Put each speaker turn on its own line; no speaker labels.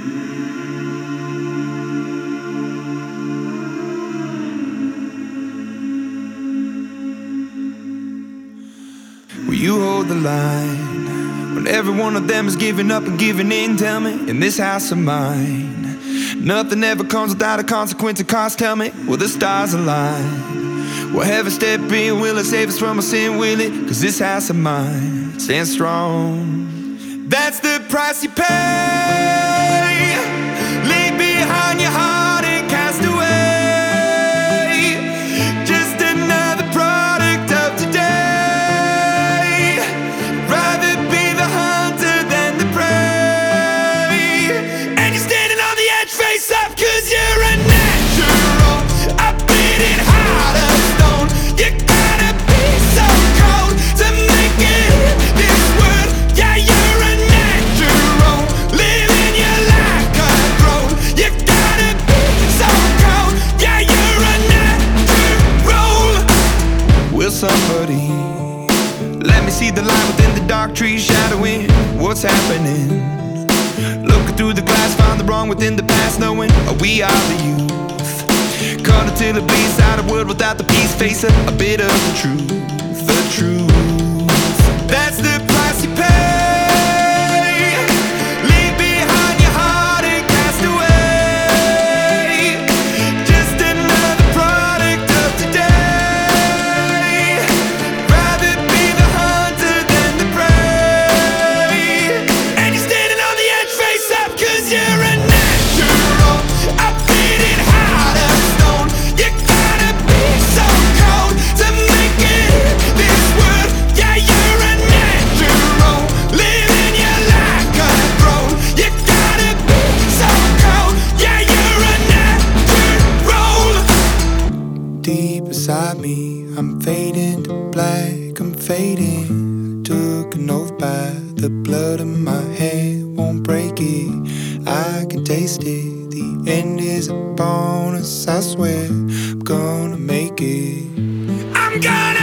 Will you hold the line when every one of them is giving up and giving in? Tell me, in this house of mine, nothing ever comes without a consequence and cost. Tell me, will the stars align? Will heaven step in? Will it save us from our sin? Will it? 'Cause this house of mine stands strong. That's the price you pay. Leave behind your heart and cast away. Just another product of today. Rather be the hunter than the prey. And you're standing on the edge, face up, 'cause you're a natural. A bleeding heart of stone. You gotta be so cold to make it in this world. Yeah, you're a natural, living your life cutthroat. You gotta be so cold. Yeah, you're a natural. Will somebody let me see the light within the dark trees shadowing what's happening? Looking through the glass, find the wrong within the past, knowing we are the youth. Cut until it bleeds out of wood without the peace, face a bit of the truth, the truth. That's the price you pay. Leave behind your heart and cast away. Just another product of today. Rather be the hunter than the prey. And you're standing on the edge, face up, 'cause you're a natural. A bleeding heart of stone. You gotta be so cold to make it in this world. Yeah, you're a natural, living your life cutthroat. You gotta be so cold. Yeah, you're a natural. Deep inside me, I'm fading to black, I'm fading. Took an oath by the blood in my hand, won't break it. I can taste it. The end is a bonus, I swear. I'm gonna make it. I'm gonna